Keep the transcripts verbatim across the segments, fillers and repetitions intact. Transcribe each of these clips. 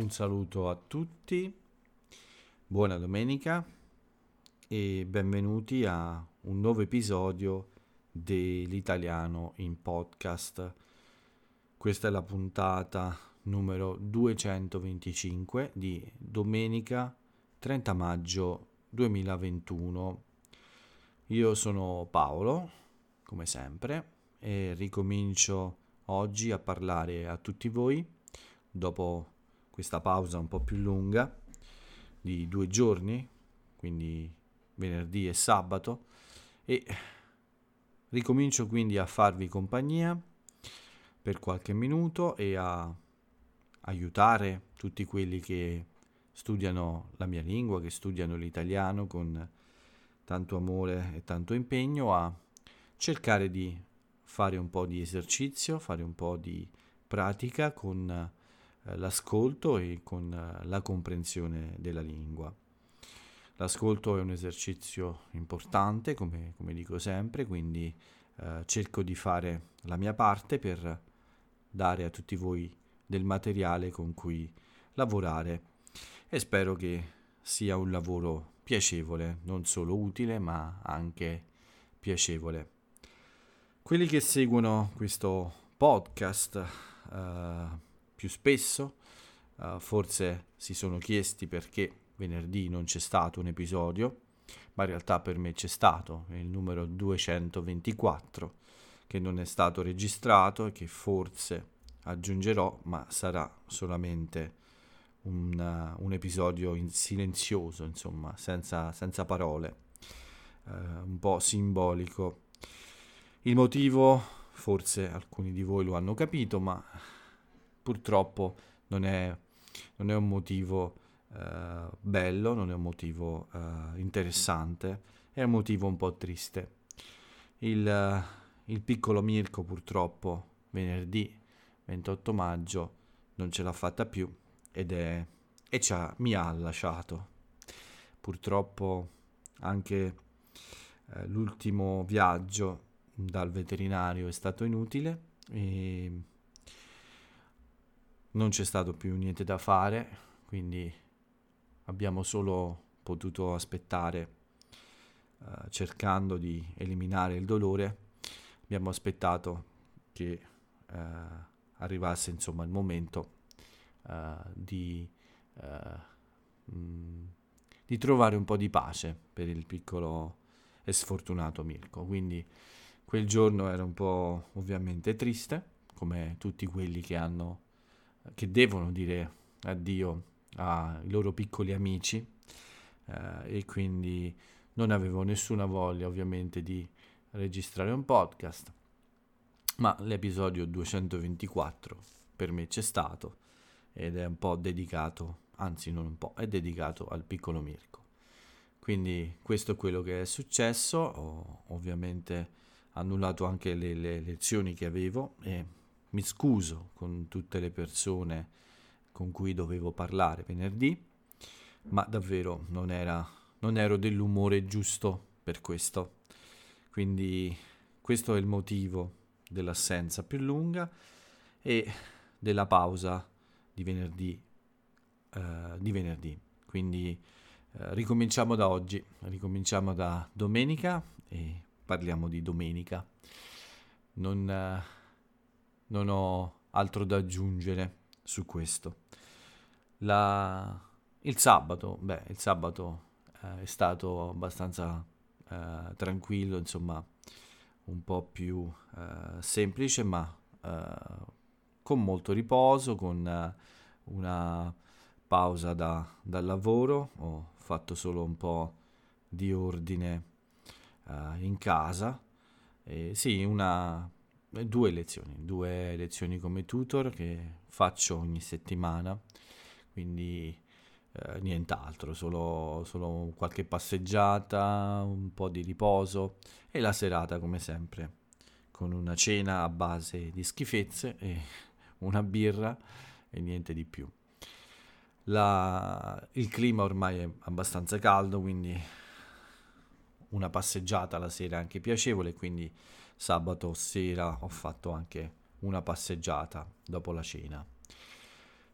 Un saluto a tutti, buona domenica e benvenuti a un nuovo episodio dell'Italiano in Podcast. Questa è la puntata numero duecentoventicinque di domenica trenta maggio duemilaventuno. Io sono Paolo, come sempre, e ricomincio oggi a parlare a tutti voi dopo questa pausa un po' più lunga di due giorni, quindi venerdì e sabato, e ricomincio quindi a farvi compagnia per qualche minuto e a aiutare tutti quelli che studiano la mia lingua, che studiano l'italiano con tanto amore e tanto impegno, a cercare di fare un po' di esercizio, fare un po' di pratica con l'ascolto e con la comprensione della lingua. L'ascolto è un esercizio importante, come, come dico sempre, quindi eh, cerco di fare la mia parte per dare a tutti voi del materiale con cui lavorare e spero che sia un lavoro piacevole, non solo utile ma anche piacevole. Quelli che seguono questo podcast eh, più spesso uh, forse si sono chiesti perché venerdì non c'è stato un episodio, ma in realtà per me c'è stato, è il numero duecentoventiquattro che non è stato registrato e che forse aggiungerò, ma sarà solamente un, uh, un episodio in silenzioso, insomma, senza, senza parole, uh, un po' simbolico. Il motivo, forse alcuni di voi lo hanno capito, ma purtroppo non è, non è un motivo uh, bello, non è un motivo uh, interessante, è un motivo un po' triste. Il, uh, il piccolo Mirko purtroppo venerdì ventotto maggio non ce l'ha fatta più ed è, e ci ha, mi ha lasciato. Purtroppo anche uh, l'ultimo viaggio dal veterinario è stato inutile e non c'è stato più niente da fare, quindi abbiamo solo potuto aspettare, uh, cercando di eliminare il dolore. Abbiamo aspettato che uh, arrivasse insomma il momento uh, di, uh, mh, di trovare un po' di pace per il piccolo e sfortunato Mirko. Quindi quel giorno era un po' ovviamente triste, come tutti quelli che hanno che devono dire addio ai loro piccoli amici, eh, e quindi non avevo nessuna voglia ovviamente di registrare un podcast, ma l'episodio duecentoventiquattro per me c'è stato ed è un po' dedicato, anzi non un po', è dedicato al piccolo Mirko. Quindi questo è quello che è successo. Ho ovviamente annullato anche le, le lezioni che avevo e mi scuso con tutte le persone con cui dovevo parlare venerdì, ma davvero non era, non ero dell'umore giusto per questo. Quindi questo è il motivo dell'assenza più lunga e della pausa di venerdì. Uh, di venerdì. Quindi uh, ricominciamo da oggi, ricominciamo da domenica e parliamo di domenica. Non... Uh, Non ho altro da aggiungere su questo. La... Il sabato, beh, il sabato eh, è stato abbastanza eh, tranquillo, insomma, un po' più eh, semplice, ma eh, con molto riposo, con eh, una pausa da, dal lavoro. Ho fatto solo un po' di ordine eh, in casa. E sì, una... due lezioni, due lezioni come tutor che faccio ogni settimana, quindi eh, nient'altro, solo, solo qualche passeggiata, un po' di riposo e la serata come sempre con una cena a base di schifezze e una birra e niente di più. La, il clima ormai è abbastanza caldo, quindi una passeggiata la sera è anche piacevole, quindi sabato sera ho fatto anche una passeggiata dopo la cena.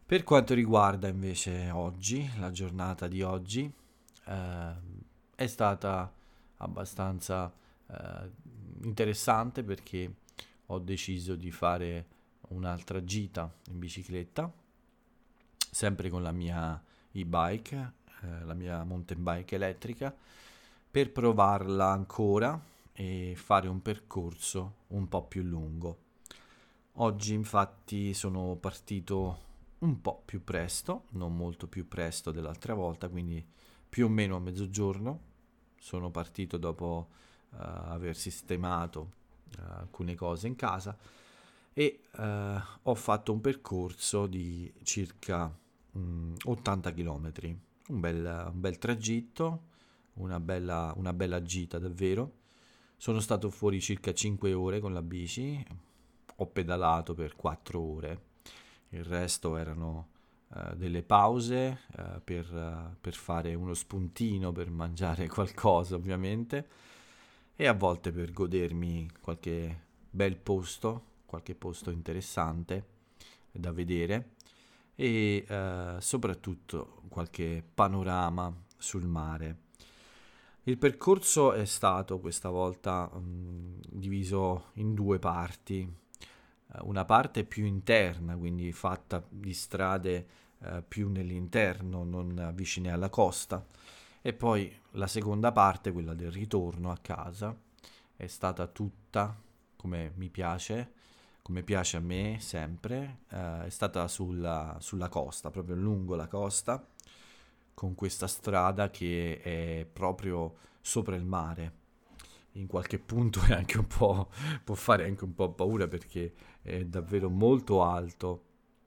Per quanto riguarda invece oggi, la giornata di oggi, eh, è stata abbastanza eh, interessante perché ho deciso di fare un'altra gita in bicicletta, sempre con la mia e-bike, eh, la mia mountain bike elettrica, per provarla ancora e fare un percorso un po' più lungo. Oggi infatti sono partito un po' più presto, non molto più presto dell'altra volta, quindi più o meno a mezzogiorno. Sono partito dopo eh, aver sistemato eh, alcune cose in casa e eh, ho fatto un percorso di circa mm, ottanta chilometri, un bel, un bel tragitto, una bella, una bella gita davvero. Sono stato fuori circa cinque ore con la bici, ho pedalato per quattro ore, il resto erano eh, delle pause eh, per, eh, per fare uno spuntino, per mangiare qualcosa ovviamente, e a volte per godermi qualche bel posto, qualche posto interessante da vedere e eh, soprattutto qualche panorama sul mare. Il percorso è stato questa volta mh, diviso in due parti. Eh, Una parte più interna, quindi fatta di strade eh, più nell'interno, non vicine alla costa, e poi la seconda parte, quella del ritorno a casa, è stata tutta come mi piace, come piace a me sempre, eh, è stata sulla, sulla costa, proprio lungo la costa, con questa strada che è proprio sopra il mare. In qualche punto è anche un po', può fare anche un po' paura perché è davvero molto alto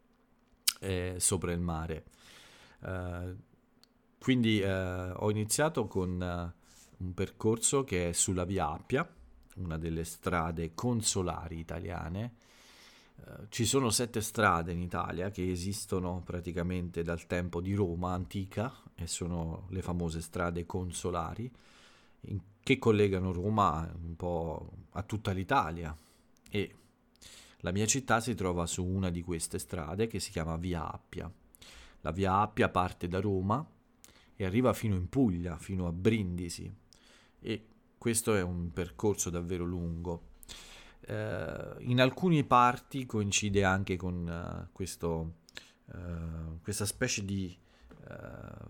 eh, sopra il mare. Eh, quindi eh, ho iniziato con eh, un percorso che è sulla Via Appia, una delle strade consolari italiane. Eh, ci sono sette strade in Italia che esistono praticamente dal tempo di Roma antica e sono le famose strade consolari in- che collegano Roma un po' a tutta l'Italia e la mia città si trova su una di queste strade che si chiama Via Appia. La Via Appia parte da Roma e arriva fino in Puglia, fino a Brindisi e questo è un percorso davvero lungo. Eh, in alcune parti coincide anche con eh, questo, eh, questa specie di eh,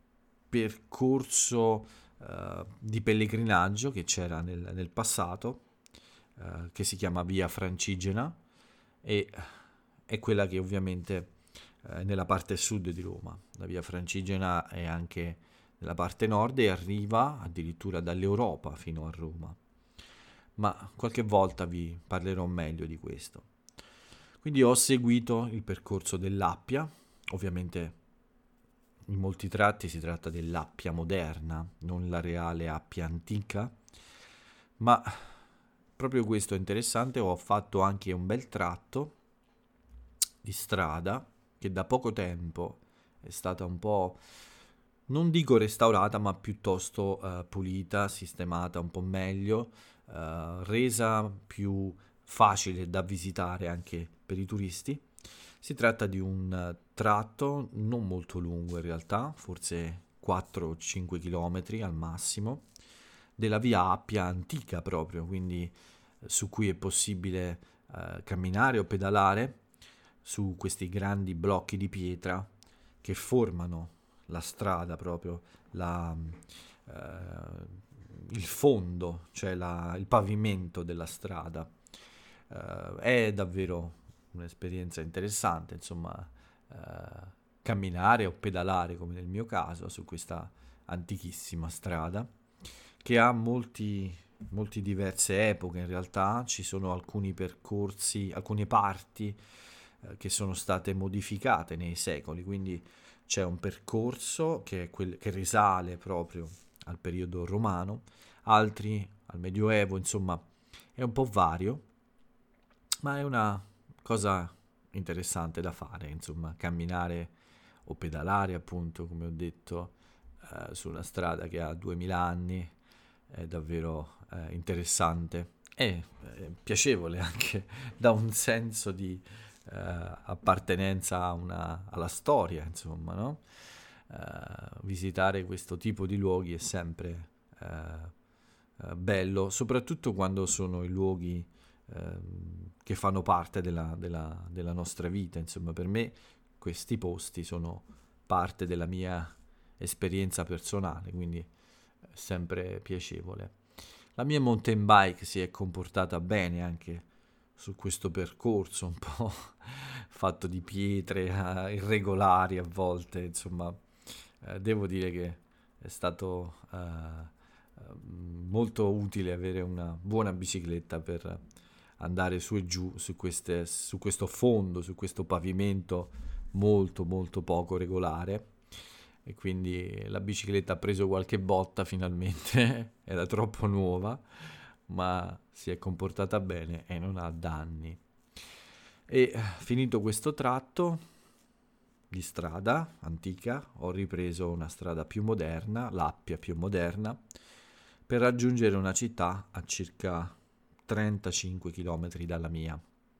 percorso eh, di pellegrinaggio che c'era nel, nel passato, eh, che si chiama Via Francigena e è quella che ovviamente è nella parte sud di Roma. La Via Francigena è anche nella parte nord e arriva addirittura dall'Europa fino a Roma. Ma qualche volta vi parlerò meglio di questo. Quindi ho seguito il percorso dell'Appia, ovviamente in molti tratti si tratta dell'Appia moderna, non la reale Appia antica, ma proprio questo è interessante, ho fatto anche un bel tratto di strada che da poco tempo è stata un po', non dico restaurata, ma piuttosto eh, pulita, sistemata un po' meglio, eh, resa più facile da visitare anche per i turisti. Si tratta di un eh, tratto non molto lungo in realtà, forse quattro o cinque km al massimo, della via Appia antica proprio, quindi eh, su cui è possibile eh, camminare o pedalare su questi grandi blocchi di pietra che formano la strada proprio, la, eh, il fondo, cioè la- il pavimento della strada. Eh, è davvero un'esperienza interessante, insomma, eh, camminare o pedalare, come nel mio caso, su questa antichissima strada, che ha molti, molti diverse epoche in realtà, ci sono alcuni percorsi, alcune parti eh, che sono state modificate nei secoli, quindi c'è un percorso che, è quel, che risale proprio al periodo romano, altri al Medioevo, insomma è un po' vario, ma è una cosa interessante da fare, insomma, camminare o pedalare, appunto, come ho detto, eh, su una strada che ha duemila anni, è davvero eh, interessante e eh, piacevole anche, dà un senso di, eh, appartenenza a una, alla storia, insomma, no? Eh, visitare questo tipo di luoghi è sempre eh, eh, bello, soprattutto quando sono i luoghi ehm, che fanno parte della, della, della nostra vita. Insomma, per me questi posti sono parte della mia esperienza personale, quindi è sempre piacevole. La mia mountain bike si è comportata bene anche su questo percorso, un po' fatto di pietre eh, irregolari a volte, insomma, eh, devo dire che è stato eh, eh, molto utile avere una buona bicicletta per andare su e giù su, queste, su questo fondo, su questo pavimento molto molto poco regolare, e quindi la bicicletta ha preso qualche botta finalmente, era troppo nuova, ma si è comportata bene e non ha danni. E finito questo tratto di strada antica, ho ripreso una strada più moderna, l'Appia più moderna, per raggiungere una città a circa trentacinque chilometri dalla mia.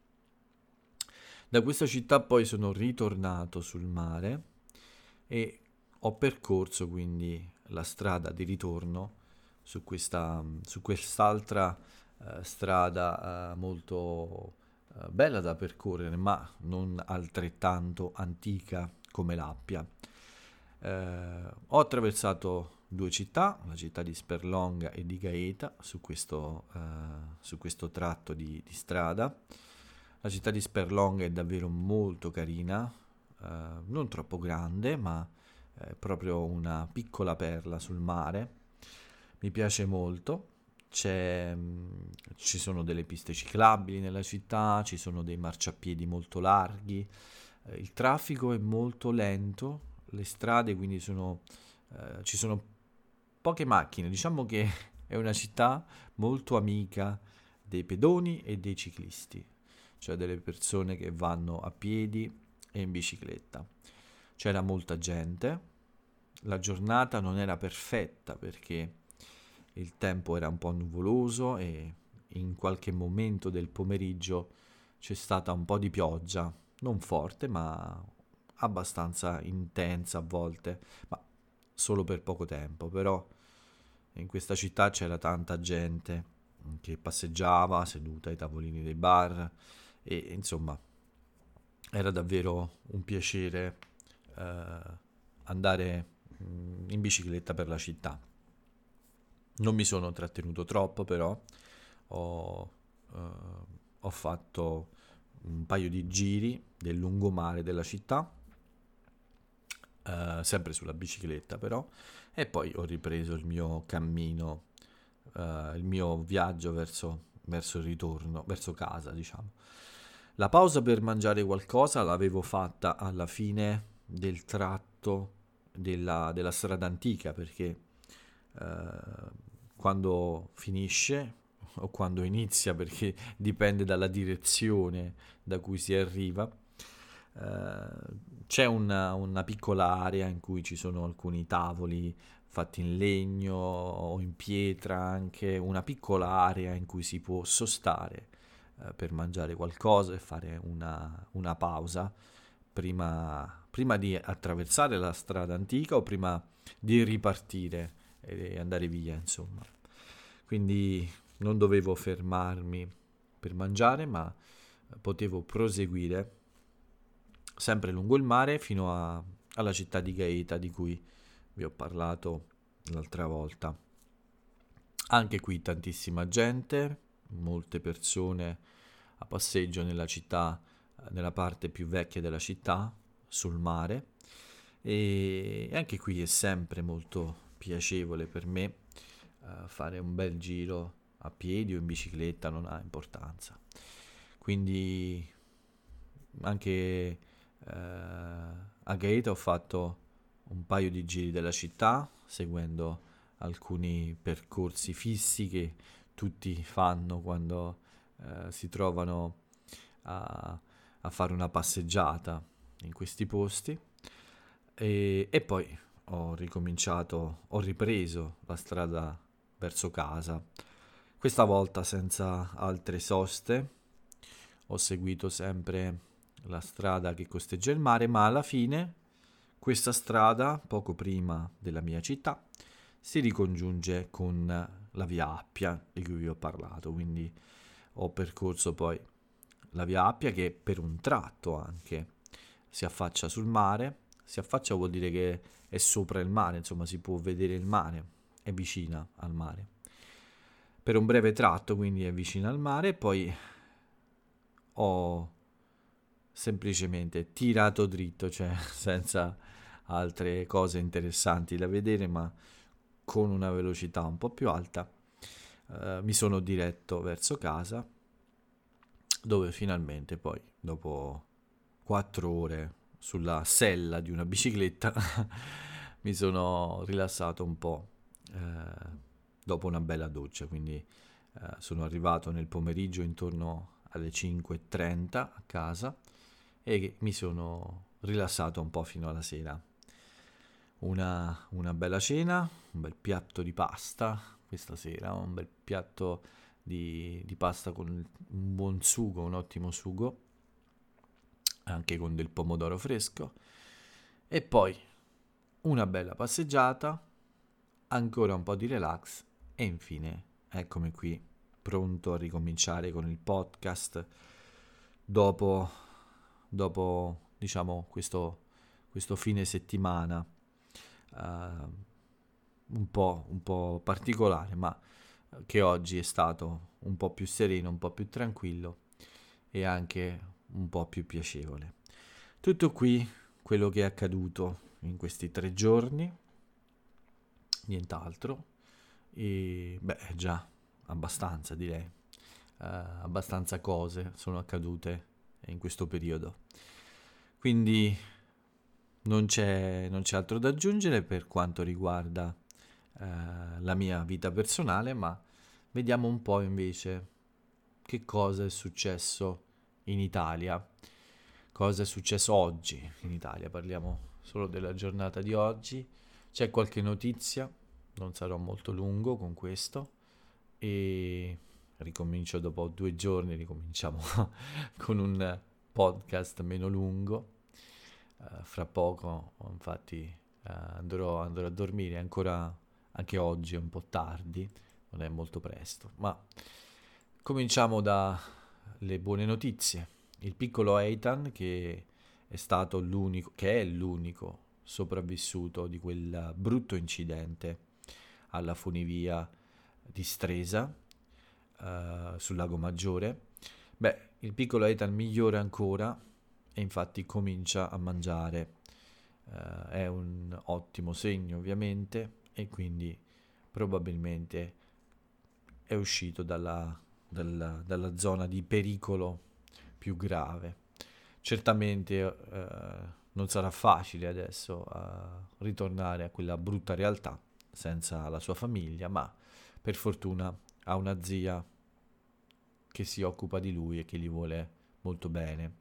Da questa città poi sono ritornato sul mare e ho percorso quindi la strada di ritorno su questa, su quest'altra eh, strada eh, molto eh, bella da percorrere, ma non altrettanto antica come l'Appia. Eh, ho attraversato due città, la città di Sperlonga e di Gaeta, su questo, eh, su questo tratto di, di strada. La città di Sperlonga è davvero molto carina, eh, non troppo grande, ma è proprio una piccola perla sul mare. Mi piace molto. C'è, mh, ci sono delle piste ciclabili nella città, ci sono dei marciapiedi molto larghi, eh, il traffico è molto lento, le strade quindi sono, eh, ci sono poche macchine, diciamo che è una città molto amica dei pedoni e dei ciclisti, cioè delle persone che vanno a piedi e in bicicletta. C'era molta gente, la giornata non era perfetta perché il tempo era un po' nuvoloso e in qualche momento del pomeriggio c'è stata un po' di pioggia, non forte ma abbastanza intensa a volte, ma solo per poco tempo. Però in questa città c'era tanta gente che passeggiava seduta ai tavolini dei bar e insomma era davvero un piacere eh, andare mm, in bicicletta per la città. Non mi sono trattenuto troppo, però ho, eh, ho fatto un paio di giri del lungomare della città, eh, sempre sulla bicicletta però, e poi ho ripreso il mio cammino, eh, il mio viaggio verso, verso il ritorno, verso casa, diciamo. La pausa per mangiare qualcosa l'avevo fatta alla fine del tratto della, della strada antica, perché eh, quando finisce o quando inizia, perché dipende dalla direzione da cui si arriva, eh, c'è una, una piccola area in cui ci sono alcuni tavoli fatti in legno o in pietra, anche una piccola area in cui si può sostare eh, per mangiare qualcosa e fare una, una pausa prima, prima di attraversare la strada antica o prima di ripartire e andare via, insomma. Quindi non dovevo fermarmi per mangiare, ma potevo proseguire sempre lungo il mare fino a, alla città di Gaeta di cui vi ho parlato l'altra volta. Anche qui tantissima gente, molte persone a passeggio nella città, nella parte più vecchia della città, sul mare, e anche qui è sempre molto piacevole per me uh, fare un bel giro a piedi o in bicicletta, non ha importanza. Quindi anche uh, a Gaeta ho fatto un paio di giri della città seguendo alcuni percorsi fissi che tutti fanno quando uh, si trovano a, a fare una passeggiata in questi posti. E, e poi ho ricominciato, ho ripreso la strada verso casa, questa volta senza altre soste. Ho seguito sempre la strada che costeggia il mare, ma alla fine questa strada, poco prima della mia città, si ricongiunge con la via Appia di cui vi ho parlato, quindi ho percorso poi la via Appia che per un tratto anche si affaccia sul mare. Si affaccia vuol dire che è sopra il mare, insomma si può vedere il mare, è vicina al mare. Per un breve tratto quindi è vicina al mare, poi ho semplicemente tirato dritto, cioè senza altre cose interessanti da vedere, ma con una velocità un po' più alta, eh, mi sono diretto verso casa, dove finalmente poi, dopo quattro ore sulla sella di una bicicletta, mi sono rilassato un po' eh, dopo una bella doccia, quindi eh, sono arrivato nel pomeriggio intorno alle cinque e trenta a casa e mi sono rilassato un po' fino alla sera. Una, una bella cena, un bel piatto di pasta questa sera, un bel piatto di, di pasta con un buon sugo, un ottimo sugo, anche con del pomodoro fresco, e poi una bella passeggiata, ancora un po' di relax e infine eccomi qui, pronto a ricominciare con il podcast dopo, dopo diciamo questo, questo fine settimana uh, un po', un po' particolare, ma che oggi è stato un po' più sereno, un po' più tranquillo e anche un po' più piacevole. Tutto qui quello che è accaduto in questi tre giorni, nient'altro, e beh già abbastanza direi, uh, abbastanza cose sono accadute in questo periodo, quindi non c'è, non c'è altro da aggiungere per quanto riguarda uh, la mia vita personale, ma vediamo un po' invece che cosa è successo in Italia. Cosa è successo oggi in Italia? Parliamo solo della giornata di oggi. C'è qualche notizia, non sarò molto lungo con questo e ricomincio dopo due giorni, ricominciamo con un podcast meno lungo. Uh, fra poco, infatti, uh, andrò, andrò a dormire, ancora anche oggi è un po' tardi, non è molto presto, ma cominciamo dalle buone notizie. Il piccolo Eitan, che è stato l'unico, che è l'unico sopravvissuto di quel brutto incidente alla funivia di Stresa, uh, sul Lago Maggiore. Beh, il piccolo Eitan migliora ancora e infatti comincia a mangiare. Uh, è un ottimo segno ovviamente e quindi probabilmente è uscito dalla, dalla, dalla zona di pericolo più grave. Certamente uh, non sarà facile adesso uh, ritornare a quella brutta realtà senza la sua famiglia, ma per fortuna ha una zia che si occupa di lui e che gli vuole molto bene.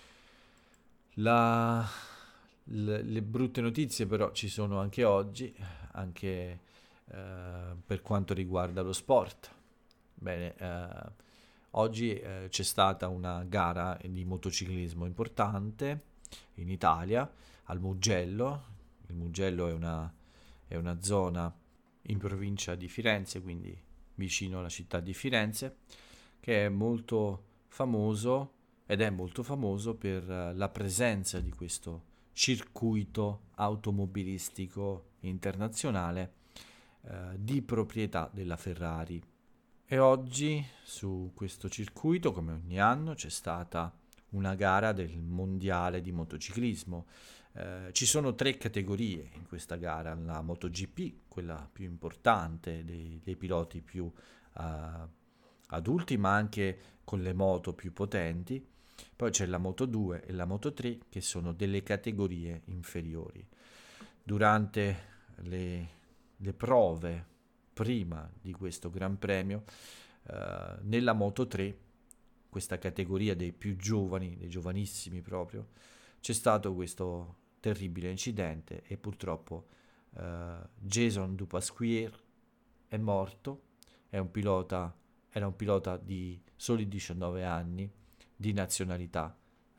La, le, le brutte notizie però ci sono anche oggi, anche eh, per quanto riguarda lo sport. Bene, eh, oggi eh, c'è stata una gara di motociclismo importante in Italia, al Mugello. Il Mugello è una, è una zona in provincia di Firenze, quindi vicino alla città di Firenze, che è molto famoso ed è molto famoso per la presenza di questo circuito automobilistico internazionale eh, di proprietà della Ferrari. E oggi su questo circuito, come ogni anno, c'è stata una gara del mondiale di motociclismo. Eh, ci sono tre categorie in questa gara: la MotoGP, quella più importante dei, dei piloti più uh, adulti, ma anche con le moto più potenti. Poi c'è la Moto due e la Moto tre, che sono delle categorie inferiori. Durante le, le prove prima di questo Gran Premio, eh, nella Moto tre, questa categoria dei più giovani, dei giovanissimi proprio, c'è stato questo terribile incidente e purtroppo eh, Jason Dupasquier è morto. È un pilota, era un pilota di soli diciannove anni, di nazionalità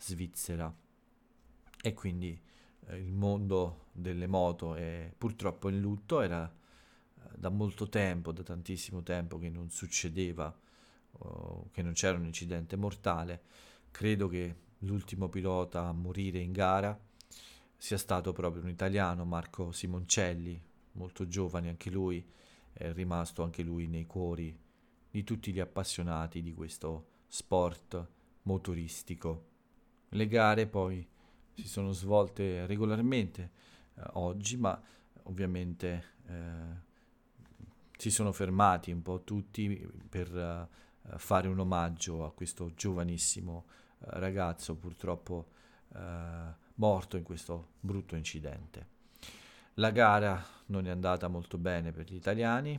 svizzera. E quindi eh, il mondo delle moto è purtroppo in lutto. Era eh, da molto tempo, da tantissimo tempo che non succedeva, oh, che non c'era un incidente mortale. Credo che l'ultimo pilota a morire in gara sia stato proprio un italiano, Marco Simoncelli, molto giovane anche lui, è rimasto anche lui nei cuori di tutti gli appassionati di questo sport motoristico. Le gare poi si sono svolte regolarmente eh, oggi, ma ovviamente eh, si sono fermati un po' tutti per eh, fare un omaggio a questo giovanissimo eh, ragazzo purtroppo eh, morto in questo brutto incidente. La gara non è andata molto bene per gli italiani,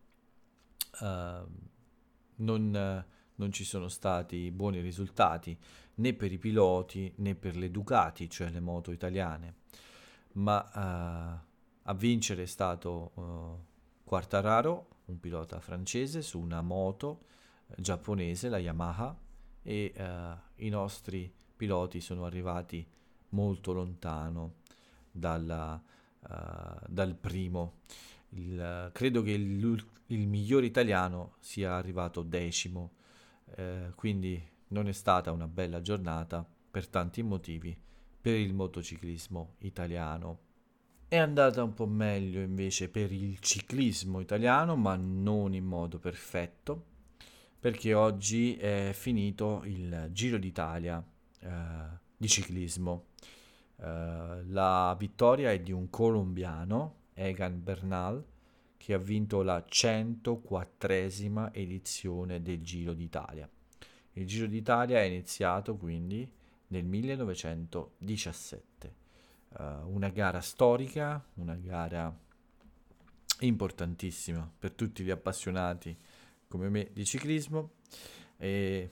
eh, non, eh, non ci sono stati buoni risultati né per i piloti né per le Ducati, cioè le moto italiane, ma eh, a vincere è stato eh, Quartararo, un pilota francese su una moto eh, giapponese, la Yamaha, e eh, i nostri piloti sono arrivati molto lontano dalla, eh, dal primo. Il- credo che il, il miglior italiano sia arrivato decimo, eh, quindi non è stata una bella giornata per tanti motivi per il motociclismo italiano. È andata un po' meglio invece per il ciclismo italiano, ma non in modo perfetto, perché oggi è finito il Giro d'Italia eh, di ciclismo. Eh, la vittoria è di un colombiano, Egan Bernal, che ha vinto la centoquattresima edizione del Giro d'Italia. Il Giro d'Italia è iniziato quindi nel millenovecentodiciassette. Uh, una gara storica, una gara importantissima per tutti gli appassionati come me di ciclismo. E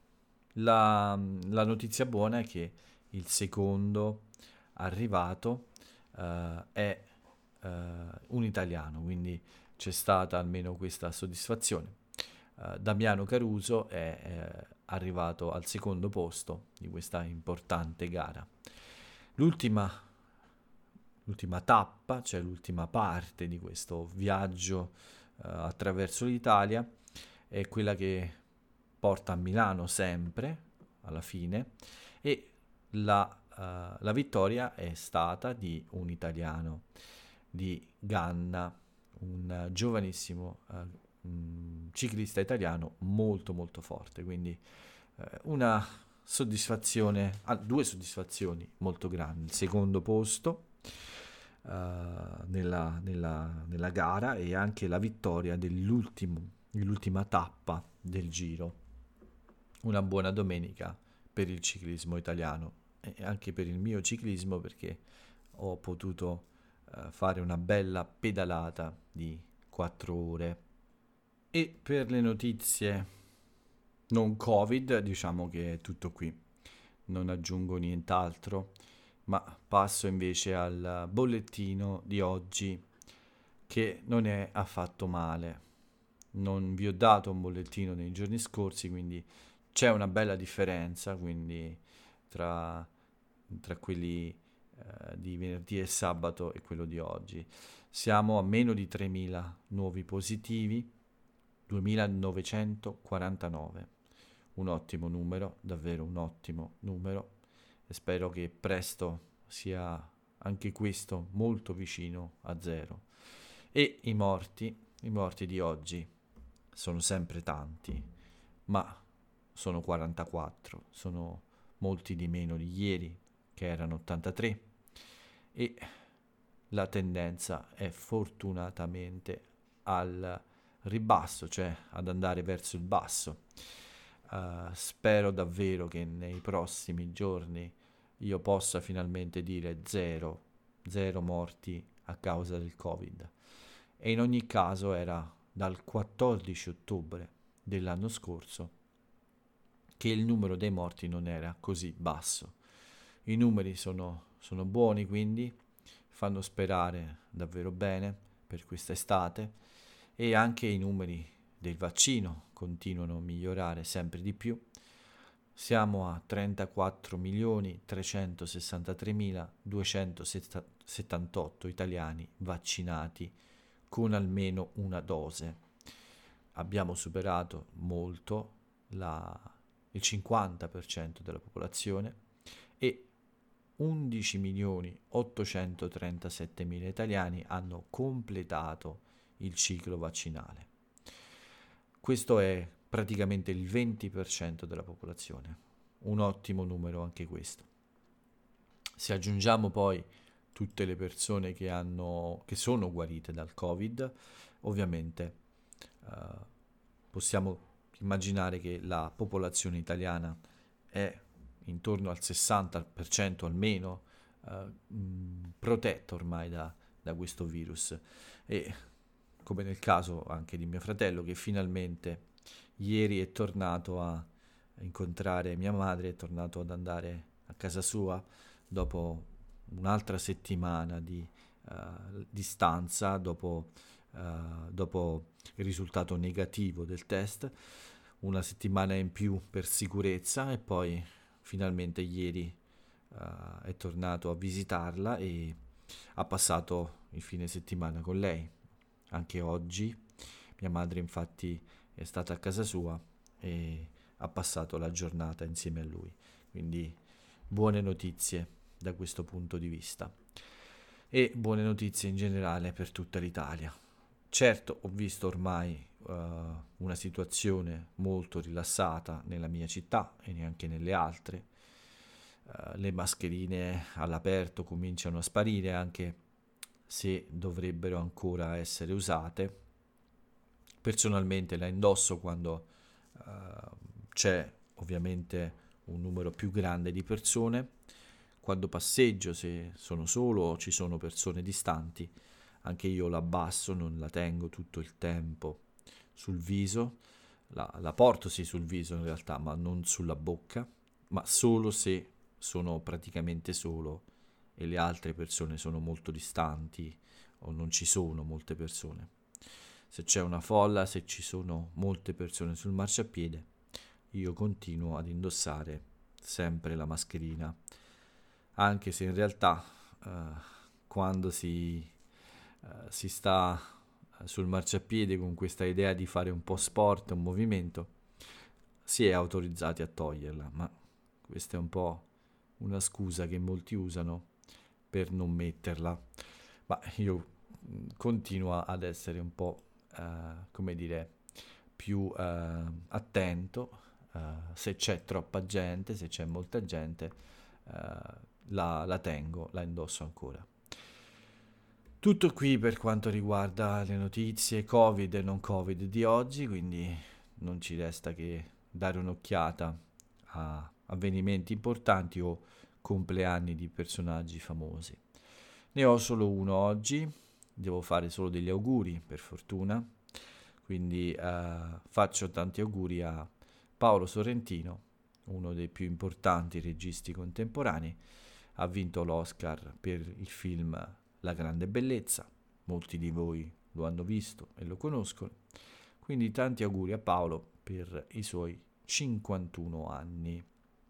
la, la notizia buona è che il secondo arrivato uh, è uh, un italiano, quindi c'è stata almeno questa soddisfazione. Uh, Damiano Caruso è eh, arrivato al secondo posto di questa importante gara. L'ultima, l'ultima tappa, cioè l'ultima parte di questo viaggio uh, attraverso l'Italia, è quella che porta a Milano sempre, alla fine, e la, uh, la vittoria è stata di un italiano, di Ganna, un uh, giovanissimo uh, um, ciclista italiano molto molto forte, quindi uh, una soddisfazione, ah, due soddisfazioni molto grandi. Il secondo posto uh, nella, nella, nella gara e anche la vittoria dell'ultimo, dell'ultima tappa del Giro. Una buona domenica per il ciclismo italiano e anche per il mio ciclismo, perché ho potuto uh, fare una bella pedalata di quattro ore. E per le notizie non Covid, diciamo che è tutto qui, non aggiungo nient'altro, ma passo invece al bollettino di oggi, che non è affatto male. Non vi ho dato un bollettino nei giorni scorsi, quindi c'è una bella differenza quindi tra, tra quelli eh, di venerdì e sabato e quello di oggi. Siamo a meno di tremila nuovi positivi, duemilanovecentoquarantanove. Un ottimo numero, davvero un ottimo numero, e spero che presto sia anche questo molto vicino a zero. E i morti, i morti di oggi sono sempre tanti, ma sono quarantaquattro, sono molti di meno di ieri, che erano ottantatré, e la tendenza è fortunatamente al ribasso, cioè ad andare verso il basso. Uh, spero davvero che nei prossimi giorni io possa finalmente dire zero, zero morti a causa del Covid. E in ogni caso era dal quattordici ottobre dell'anno scorso che il numero dei morti non era così basso. I numeri sono, sono buoni, quindi fanno sperare davvero bene per quest'estate, e anche i numeri del vaccino continuano a migliorare sempre di più. siamo a trentaquattro milioni trecentosessantatremiladuecentosettantotto italiani vaccinati con almeno una dose. Abbiamo superato molto la, il cinquanta per cento della popolazione e undici milioni ottocentotrentasette mila italiani hanno completato il ciclo vaccinale. Questo è praticamente il venti per cento della popolazione, un ottimo numero anche questo. Se aggiungiamo poi tutte le persone che, hanno, che sono guarite dal Covid, ovviamente eh, possiamo immaginare che la popolazione italiana è intorno al sessanta per cento almeno eh, mh, protetta ormai da, da questo virus, e come nel caso anche di mio fratello, che finalmente ieri è tornato a incontrare mia madre, è tornato ad andare a casa sua dopo un'altra settimana di uh, distanza, dopo, uh, dopo il risultato negativo del test, una settimana in più per sicurezza, e poi finalmente ieri uh, è tornato a visitarla e ha passato il fine settimana con lei. Anche oggi mia madre infatti è stata a casa sua e ha passato la giornata insieme a lui, quindi buone notizie da questo punto di vista e buone notizie in generale per tutta l'Italia. Certo, ho visto ormai uh, una situazione molto rilassata nella mia città e neanche nelle altre. Uh, le mascherine all'aperto cominciano a sparire, anche se dovrebbero ancora essere usate. Personalmente la indosso quando uh, c'è ovviamente un numero più grande di persone. Quando passeggio, se sono solo o ci sono persone distanti, anche io la abbasso, non la tengo tutto il tempo sul viso, la, la porto sì sul viso in realtà, ma non sulla bocca, ma solo se sono praticamente solo e le altre persone sono molto distanti o non ci sono molte persone. Se c'è una folla, se ci sono molte persone sul marciapiede, io continuo ad indossare sempre la mascherina, anche se in realtà uh, quando si, uh, si sta sul marciapiede con questa idea di fare un po' sport, un movimento, si è autorizzati a toglierla, ma questa è un po' una scusa che molti usano per non metterla. Ma io continuo ad essere un po', uh, come dire, più uh, attento. Uh, se c'è troppa gente, se c'è molta gente, uh, la, la tengo, la indosso ancora. Tutto qui per quanto riguarda le notizie Covid e non Covid di oggi, quindi non ci resta che dare un'occhiata a avvenimenti importanti o compleanni di personaggi famosi. Ne ho solo uno oggi, devo fare solo degli auguri, per fortuna, quindi uh, faccio tanti auguri a Paolo Sorrentino, uno dei più importanti registi contemporanei. Ha vinto l'Oscar per il film La grande bellezza, molti di voi lo hanno visto e lo conoscono, quindi tanti auguri a Paolo per i suoi cinquantuno anni.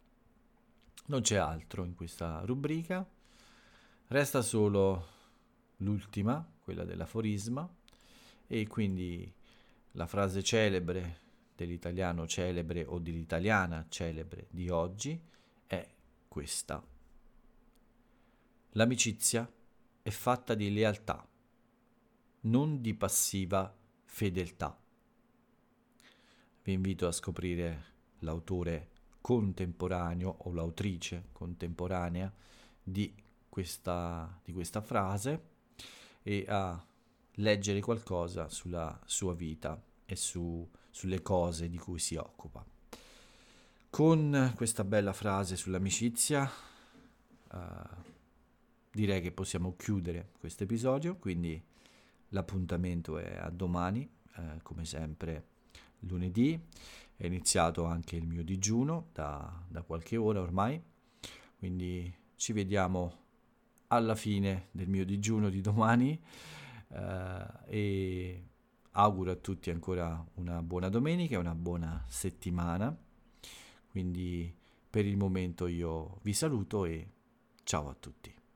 Non c'è altro in questa rubrica, resta solo l'ultima, quella dell'aforisma, e quindi la frase celebre dell'italiano celebre o dell'italiana celebre di oggi è questa: l'amicizia è fatta di lealtà, non di passiva fedeltà. Vi invito a scoprire l'autore contemporaneo o l'autrice contemporanea di questa, di questa frase e a leggere qualcosa sulla sua vita e su, sulle cose di cui si occupa. Con questa bella frase sull'amicizia uh, direi che possiamo chiudere questo episodio, quindi l'appuntamento è a domani, eh, come sempre lunedì. È iniziato anche il mio digiuno da, da qualche ora ormai, quindi ci vediamo alla fine del mio digiuno di domani eh, e auguro a tutti ancora una buona domenica e una buona settimana. Quindi per il momento io vi saluto e ciao a tutti.